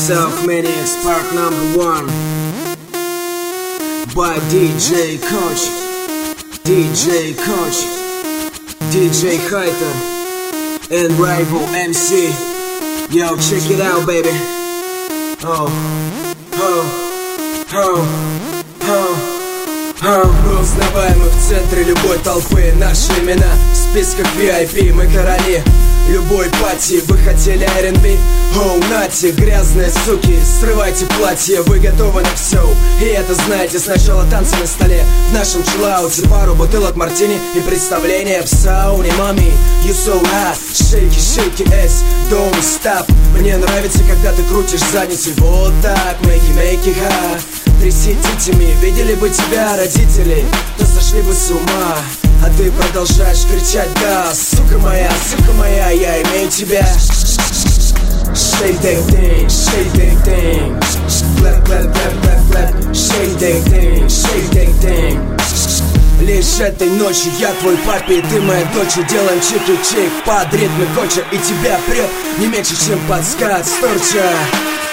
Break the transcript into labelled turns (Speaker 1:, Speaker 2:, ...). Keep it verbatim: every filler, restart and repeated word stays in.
Speaker 1: Self Maniacs Part Number One by ди джей Coach, ди джей Coach, ди джей Hyter, and Rival эм си. Yo, check it out, baby. Oh, oh, oh, oh. Мы узнаваемы в центре любой толпы. Наши имена в списках ви ай пи. Мы короли любой пати. Вы хотели ар энд би? Оу, нате, грязные суки, срывайте платье. Вы готовы на все, и это знаете. Сначала танцы на столе, в нашем чиллауте пару бутылок мартини и представление в сауне. Мами, you so hot, shake it, shake it, ass, don't stop. Мне нравится, когда ты крутишь задницу. Вот так, make it, make it hot. Тряси титями, видели бы тебя родители, то сошли бы с ума. А ты продолжаешь кричать: да, сука моя, сука моя, я имею тебя. Shake that thing, shake that thing. Clap, clap, clap, clap, clap. Shake that thing, shake that thing. Лишь этой ночью я твой папе, и ты моя дочь. Делаем чик-чик под ритмы коча, и тебя прет не меньше, чем подсказ торча.